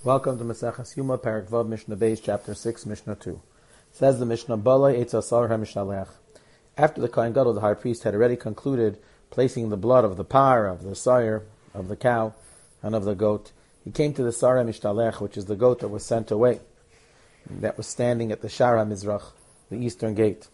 Welcome to Maseches Yuma, Parak Vav, Mishnah Beis, Chapter 6, Mishnah 2. Says the Mishnah, Balei Eitz Asar HaMishalech. After the Kohen Gadol, the high priest, had already concluded placing the blood of the par, of the sire, of the cow, and of the goat, he came to the Sar HaMishtalech, which is the goat that was sent away, that was standing at the Shar HaMizrach, the eastern gate.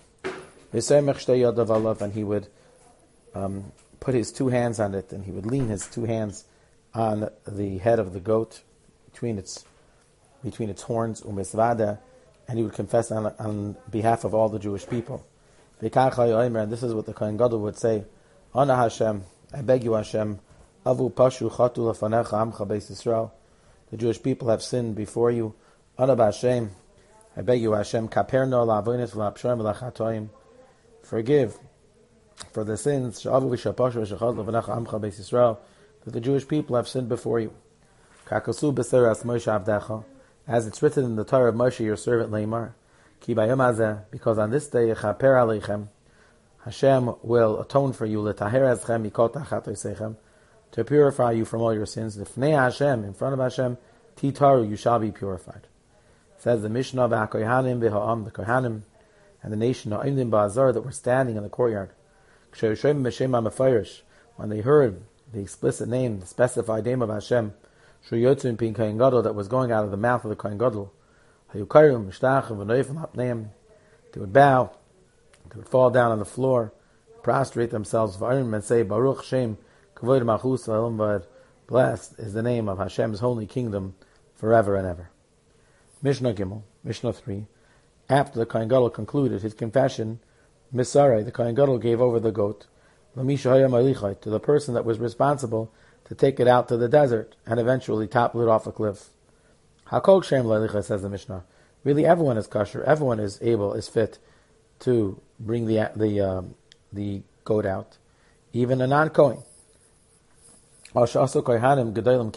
And he would put his two hands on it, and he would lean his two hands on the head of the goat, between its horns, umisvada, and he would confess on behalf of all the Jewish people. And this is what the Kohen Gadol would say: Ana Hashem, I beg you, Hashem, Avu Pashu Chatu Lefanecha Amcha Beis Yisrael. The Jewish people have sinned before you. Ana B'Hashem, I beg you, Hashem, Kaperno La'avonis V'La'apshoim V'La'chatoim. Forgive for the sins Sha'avu V'Shapashu V'Shachad Lefanecha Amcha Beis Yisrael, that the Jewish people have sinned before you. Kakasu b'seras Moshe Avdecha, as it's written in the Torah of Moshe, your servant Leimar, Ki bayom hazeh, because on this day Yechaper aleichem, Hashem will atone for you, L'taher eschem mikol tachat oseichem, to purify you from all your sins. L'fnei Hashem, in front of Hashem, Titaru, you shall be purified. It says the Mishnah v'hakohanim v'ha'am, the Kohanim and the nation ha'imdim ba'azar that were standing in the courtyard. K'she'yoshem b'shem ha'mefarish, when they heard the explicit name, the specified name of Hashem, Shuyotzim Pin Kohen Gadol, that was going out of the mouth of the Kohen Gadol, Hayukarim Mishtachim V'Noifim Hapneim, they would bow, they would fall down on the floor, prostrate themselves, V'Arim, and say, Baruch Shem Kavod Malchus V'Olam V'Ad, blessed is the name of Hashem's holy kingdom forever and ever. Mishnah Gimel, Mishnah 3. After the Kohen Gadol concluded his confession, Misarai, the Kohen Gadol, gave over the goat, L'Misha Hayam Alichai, to the person that was responsible to take it out to the desert and eventually topple it off a cliff. Hakol Shem L'Alichai, says the Mishnah. Really, everyone is kosher. Everyone is fit to bring the goat out, even a non-Kohen. However, the Kohanim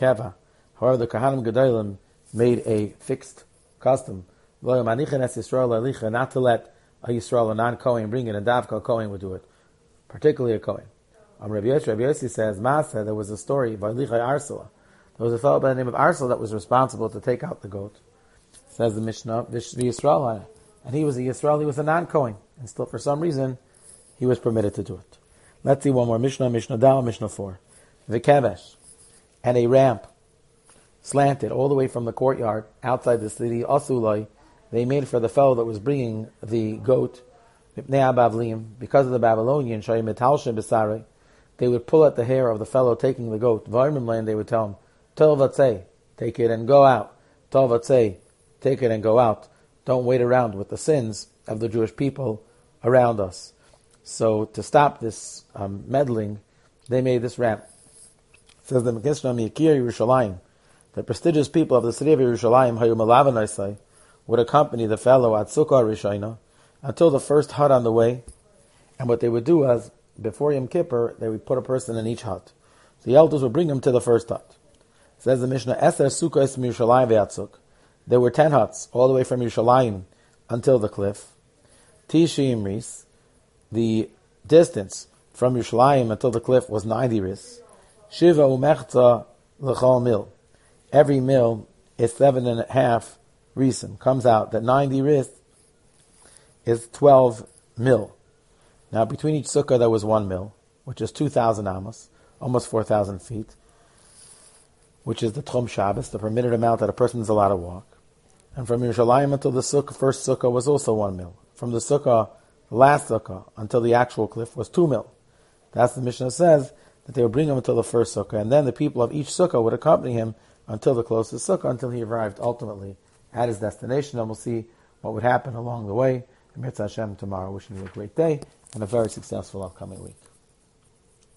Gedolim made a fixed custom not to let a Yisrael, a non-Kohen, bring it, and Davka, a Kohen would do it, particularly a Kohen. Rabbi Yossi says, Maaseh, there was a story by Lichai Arsala. There was a fellow by the name of Arsala that was responsible to take out the goat. Says the Mishnah, Yisrael, and he was a Yisrael, he was a non-Kohen, and still for some reason he was permitted to do it. Let's see one more Mishnah Dal, Mishnah 4. V'kevesh, and a ramp slanted all the way from the courtyard outside the city, Asulai, they made for the fellow that was bringing the goat, because of the Babylonian, they would pull at the hair of the fellow taking the goat. And they would tell him, Tov, take it and go out. Tov, take it and go out. Don't wait around with the sins of the Jewish people around us. So to stop this meddling, they made this ramp. It says the Mishnah Mikir Yerushalayim, the prestigious people of the city of Yerushalayim, Hayu Malavanai, would accompany the fellow at Sukkah Rishayna until the first hut on the way. And what they would do was, before Yom Kippur, they would put a person in each hut. The elders would bring him to the first hut. It says the Mishnah, Eser Sukkah es Yerushalayim ve'atzuk. There were 10 huts, all the way from Yerushalayim until the cliff. Tishi Imris, the distance from Yerushalayim until the cliff was 90 ris. Shiva umechza l'chol mil. Every mil is 7.5 risim. Comes out that 90 ris is 12 mil. Now, between each sukkah there was 1 mil, which is 2,000 amos, almost 4,000 feet, which is the Tchum Shabbos, the permitted amount that a person is allowed to walk. And from Yerushalayim until the sukkah, first sukkah, was also 1 mil. From the sukkah, the last sukkah, until the actual cliff was 2 mil. That's the Mishnah says, that they would bring him until the first sukkah, and then the people of each sukkah would accompany him until the closest sukkah, until he arrived ultimately at his destination, and we'll see what would happen along the way. Mirza Hashem tomorrow. Wishing you a great day and a very successful upcoming week.